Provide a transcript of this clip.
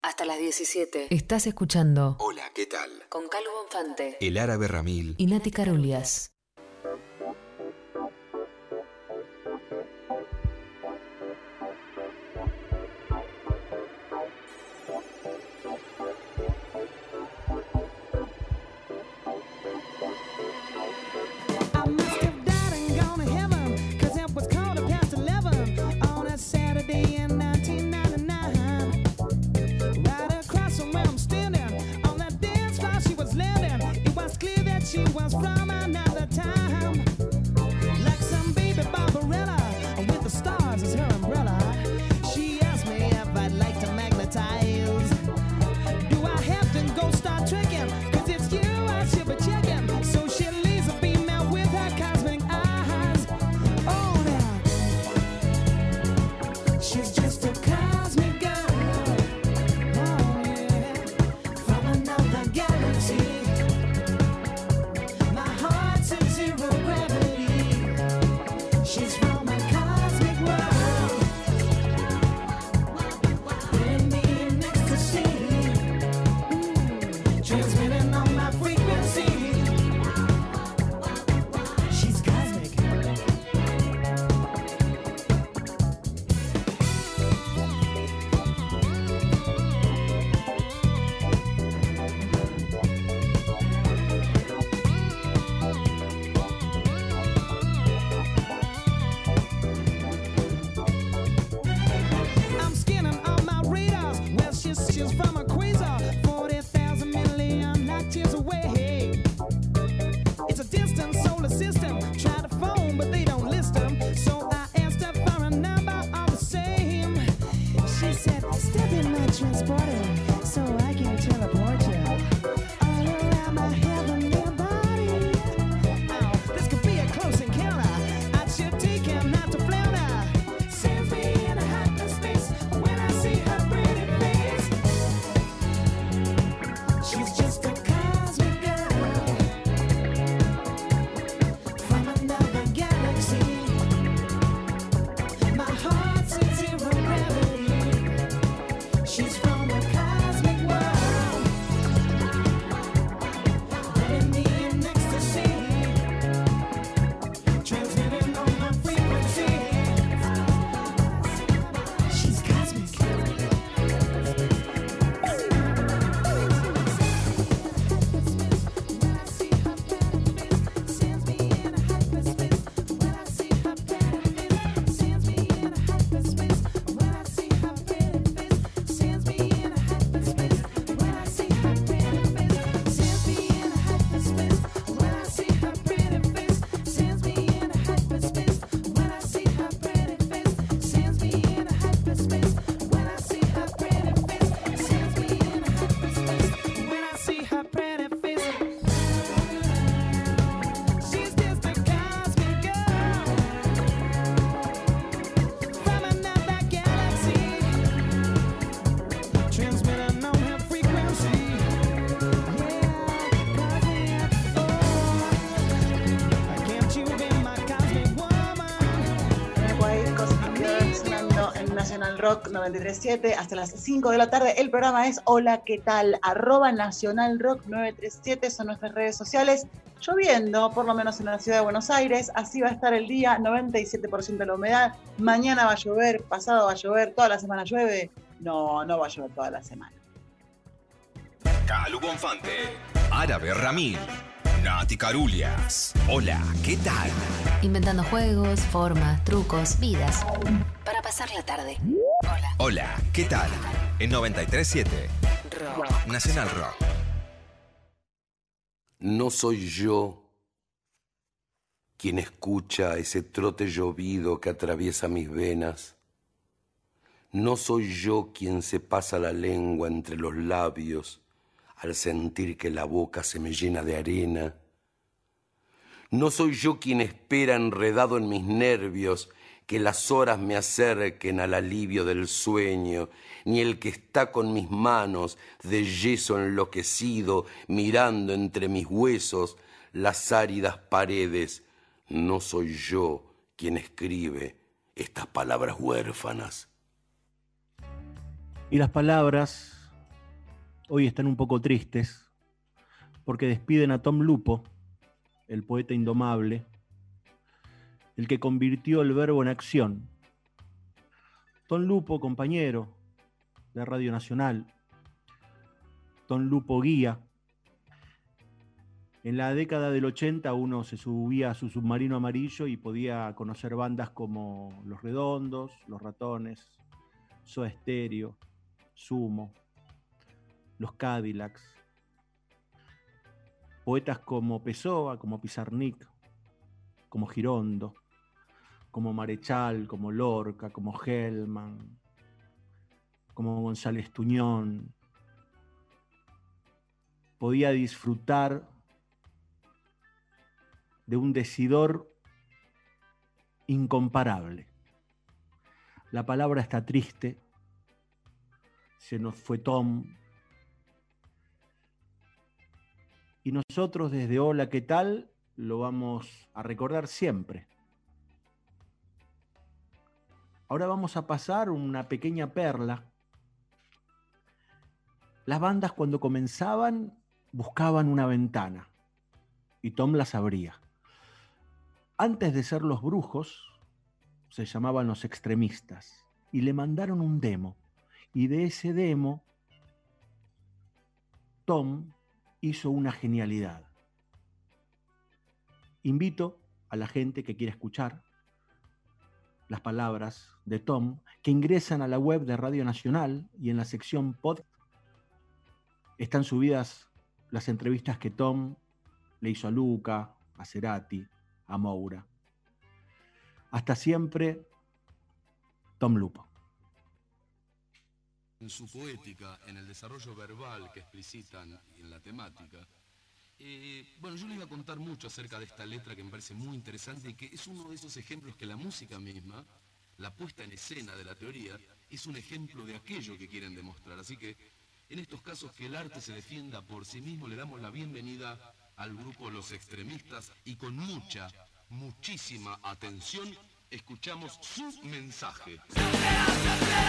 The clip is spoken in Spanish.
Hasta las 17. Estás escuchando Hola, ¿qué tal? Con Calu Bonfante, El Árabe Ramil y Nati Carulias. Rock 93.7 hasta las 5 de la tarde. El programa es Hola, ¿qué tal? @Nacional Rock 937 son nuestras redes sociales. Lloviendo, por lo menos en la ciudad de Buenos Aires. Así va a estar el día, 97% de la humedad. Mañana va a llover, pasado va a llover, toda la semana llueve. No va a llover toda la semana. Calu Bonfante, Árabe Ramil, Nati Carulias. Hola, ¿qué tal? Inventando juegos, formas, trucos, vidas. Para pasar la tarde. Hola, ¿qué tal? En 93.7 Rock. Nacional Rock. No soy yo quien escucha ese trote llovido que atraviesa mis venas. No soy yo quien se pasa la lengua entre los labios al sentir que la boca se me llena de arena. No soy yo quien espera enredado en mis nervios que las horas me acerquen al alivio del sueño, ni el que está con mis manos de yeso enloquecido mirando entre mis huesos las áridas paredes. No soy yo quien escribe estas palabras huérfanas. Y las palabras hoy están un poco tristes porque despiden a Tom Lupo, el poeta indomable, el que convirtió el verbo en acción. Tom Lupo, compañero de Radio Nacional, Tom Lupo guía. En la década del 80 uno se subía a su submarino amarillo y podía conocer bandas como Los Redondos, Los Ratones, Soda Stereo, Sumo, Los Cadillacs. Poetas como Pessoa, como Pizarnik, como Girondo, como Marechal, como Lorca, como Hellman, como González Tuñón. Podía disfrutar de un decidor incomparable. La palabra está triste, se nos fue Tom, y nosotros desde Hola, ¿qué tal? Lo vamos a recordar siempre. Ahora vamos a pasar una pequeña perla. Las bandas cuando comenzaban buscaban una ventana y Tom las abría. Antes de ser Los Brujos, se llamaban Los Extremistas y le mandaron un demo. Y de ese demo, Tom hizo una genialidad. Invito a la gente que quiera escuchar las palabras de Tom, que ingresan a la web de Radio Nacional y en la sección Pod están subidas las entrevistas que Tom le hizo a Luca, a Cerati, a Moura. Hasta siempre, Tom Lupo. En su poética, en el desarrollo verbal que explicitan en la temática, bueno, yo les iba a contar mucho acerca de esta letra que me parece muy interesante y que es uno de esos ejemplos que la música misma, la puesta en escena de la teoría, es un ejemplo de aquello que quieren demostrar. Así que, en estos casos que el arte se defienda por sí mismo, le damos la bienvenida al grupo Los Extremistas y con muchísima atención escuchamos su mensaje.